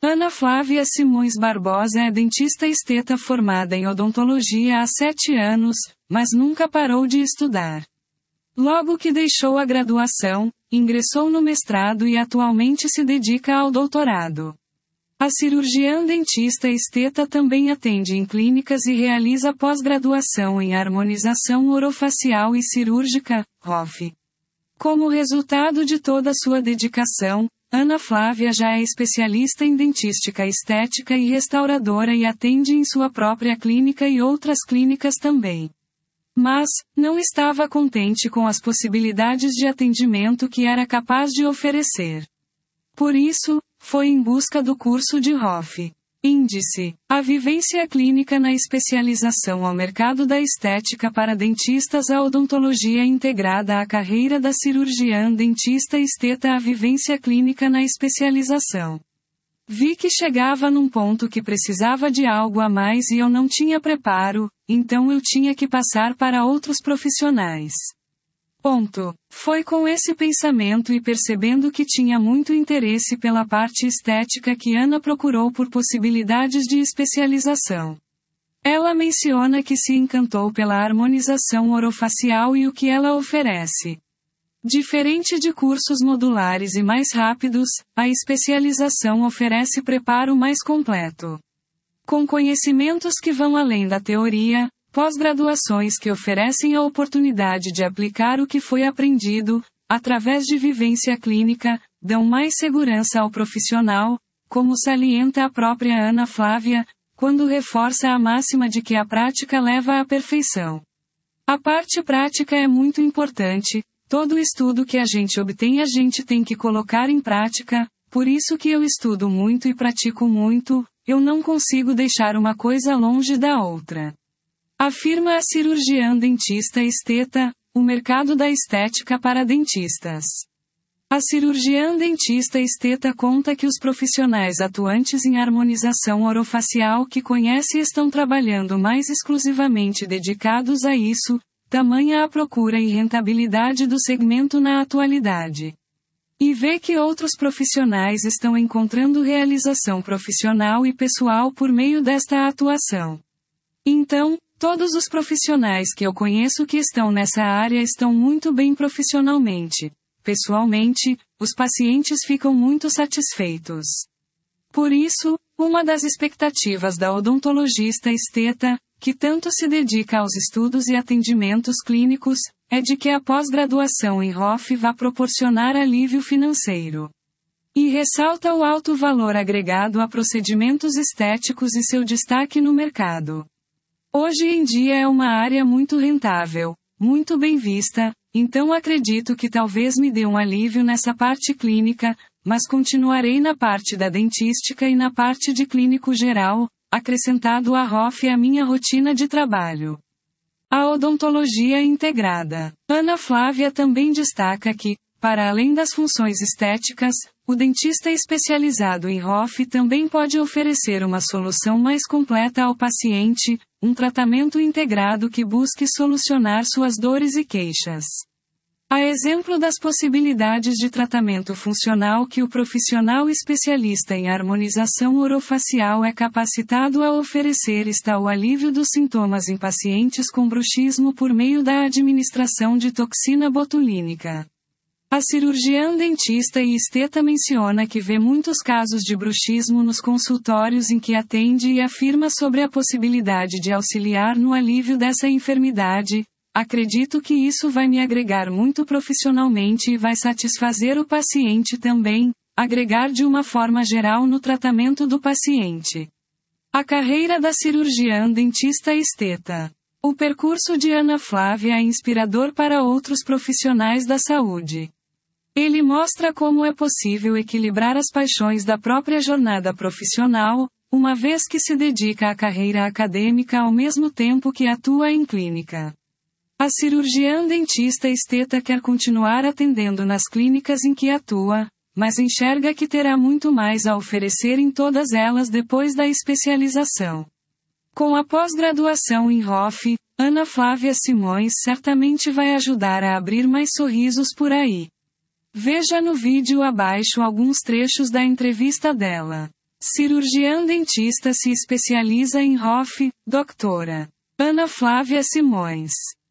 Ana Flávia Simões Barbosa é dentista esteta formada em odontologia há 7 anos, mas nunca parou de estudar. Logo que deixou a graduação, ingressou no mestrado e atualmente se dedica ao doutorado. A cirurgiã dentista esteta também atende em clínicas e realiza pós-graduação em harmonização orofacial e cirúrgica, ROF. Como resultado de toda sua dedicação, Ana Flávia já é especialista em dentística estética e restauradora e atende em sua própria clínica e outras clínicas também. Mas, não estava contente com as possibilidades de atendimento que era capaz de oferecer. Por isso, foi em busca do curso de ROF. Índice: a vivência clínica na especialização ao mercado da estética para dentistas, a odontologia integrada à carreira da cirurgiã dentista esteta, a vivência clínica na especialização. Vi que chegava num ponto que precisava de algo a mais e eu não tinha preparo, então eu tinha que passar para outros profissionais. Foi com esse pensamento e percebendo que tinha muito interesse pela parte estética que Ana procurou por possibilidades de especialização. Ela menciona que se encantou pela harmonização orofacial e o que ela oferece. Diferente de cursos modulares e mais rápidos, a especialização oferece preparo mais completo. Com conhecimentos que vão além da teoria, pós-graduações que oferecem a oportunidade de aplicar o que foi aprendido, através de vivência clínica, dão mais segurança ao profissional, como salienta a própria Ana Flávia, quando reforça a máxima de que a prática leva à perfeição. A parte prática é muito importante, todo estudo que a gente obtém a gente tem que colocar em prática, por isso que eu estudo muito e pratico muito, eu não consigo deixar uma coisa longe da outra. Afirma a cirurgiã dentista esteta, o mercado da estética para dentistas. A cirurgiã dentista esteta conta que os profissionais atuantes em harmonização orofacial que conhece estão trabalhando mais exclusivamente dedicados a isso, tamanha a procura e rentabilidade do segmento na atualidade. E vê que outros profissionais estão encontrando realização profissional e pessoal por meio desta atuação. Então, todos os profissionais que eu conheço que estão nessa área estão muito bem profissionalmente. Pessoalmente, os pacientes ficam muito satisfeitos. Por isso, uma das expectativas da odontologista esteta, que tanto se dedica aos estudos e atendimentos clínicos, é de que a pós-graduação em ROF vá proporcionar alívio financeiro. E ressalta o alto valor agregado a procedimentos estéticos e seu destaque no mercado. Hoje em dia é uma área muito rentável, muito bem vista, então acredito que talvez me dê um alívio nessa parte clínica, mas continuarei na parte da dentística e na parte de clínico geral, acrescentado a ROF à minha rotina de trabalho. A odontologia integrada. Ana Flávia também destaca que, para além das funções estéticas, o dentista especializado em ROF também pode oferecer uma solução mais completa ao paciente, um tratamento integrado que busque solucionar suas dores e queixas. A exemplo das possibilidades de tratamento funcional que o profissional especialista em harmonização orofacial é capacitado a oferecer está o alívio dos sintomas em pacientes com bruxismo por meio da administração de toxina botulínica. A cirurgiã dentista e esteta menciona que vê muitos casos de bruxismo nos consultórios em que atende e afirma sobre a possibilidade de auxiliar no alívio dessa enfermidade. Acredito que isso vai me agregar muito profissionalmente e vai satisfazer o paciente também, agregar de uma forma geral no tratamento do paciente. A carreira da cirurgiã dentista esteta. O percurso de Ana Flávia é inspirador para outros profissionais da saúde. Ele mostra como é possível equilibrar as paixões da própria jornada profissional, uma vez que se dedica à carreira acadêmica ao mesmo tempo que atua em clínica. A cirurgiã dentista esteta quer continuar atendendo nas clínicas em que atua, mas enxerga que terá muito mais a oferecer em todas elas depois da especialização. Com a pós-graduação em ROF, Ana Flávia Simões certamente vai ajudar a abrir mais sorrisos por aí. Veja no vídeo abaixo alguns trechos da entrevista dela. Cirurgiã dentista se especializa em HOF, doutora Ana Flávia Simões.